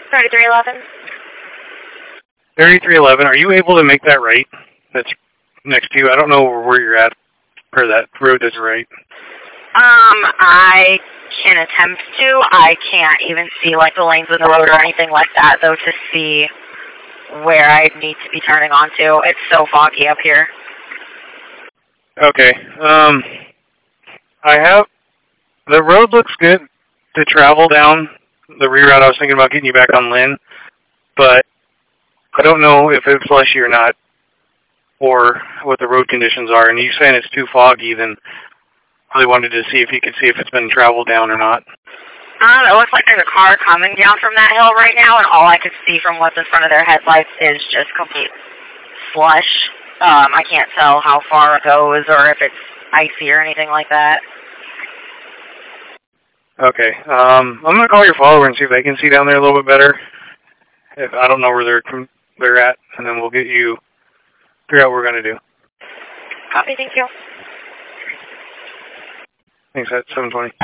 3311. 3311, are you able to make that right? That's next to you. I don't know where you're at, or that road that's right. I can attempt to. I can't even see, like, the lanes of the road or anything like that, though, to see where I need to be turning onto. It's so foggy up here. Okay. The road looks good to travel down the reroute. I was thinking about getting you back on Lynn, but I don't know if it's slushy or not, or what the road conditions are. And you saying it's too foggy, then I really wanted to see if you could see if it's been traveled down or not. It looks like there's a car coming down from that hill right now, and all I can see from what's in front of their headlights is just complete slush. I can't tell how far it goes or if it's icy or anything like that. Okay. I'm going to call your follower and see if they can see down there a little bit better. If I don't know where they're at, and then we'll figure out what we're going to do. Copy, thank you. Thanks, at 720.